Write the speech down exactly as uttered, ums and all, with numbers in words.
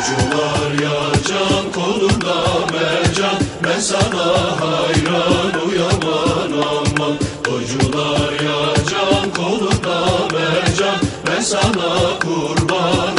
Ucular ya can, kolunda mercan, ben sana hayran uyaman aman. Ucular ya can, kolunda mercan, ben sana kurban